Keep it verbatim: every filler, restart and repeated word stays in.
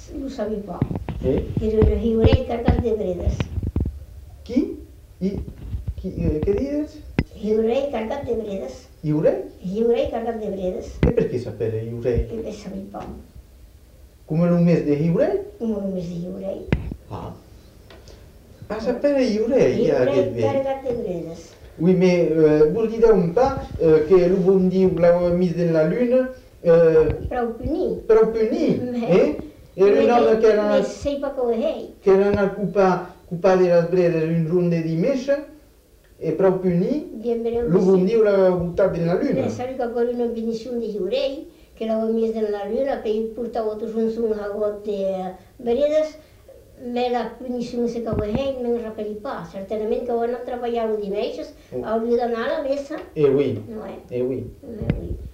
ho sabia poc. Eh? Era Hiurei carregat de bredes. Qui? I, qui eh, che dices? Hiurei carregat de bredes. Iurei? Hiurei carregat de bredes. E perché sapere Iurei? E per sabia poc. Come un mese di Iurei? Un mes de Hiurei. Ah. A sapere Iurei, ja, Hiurei che carregat de bredes. Oui, mais euh, vous dites un pas euh, que le bon Dieu l'a mise dans la lune euh, Prou punir. per punir, Mais- eh? Era un homme che era, Ma sei poc ho hei. che era andato a occupa, occupa delle brede in ronde di mesce e per punir, Bien bene. le bon Dieu l'ha buttato nella luna. Ne sabi que agora una bendición de Hiurei, que la mies de la luna, per ir portar outros uns un hagot de bredes, me la punició se que ho hei, me rapeli pas. Certament que ho han treballat el dimeixes, hauria d'anar a la messa. Eh oui, No, eh? eh oui. No, eh?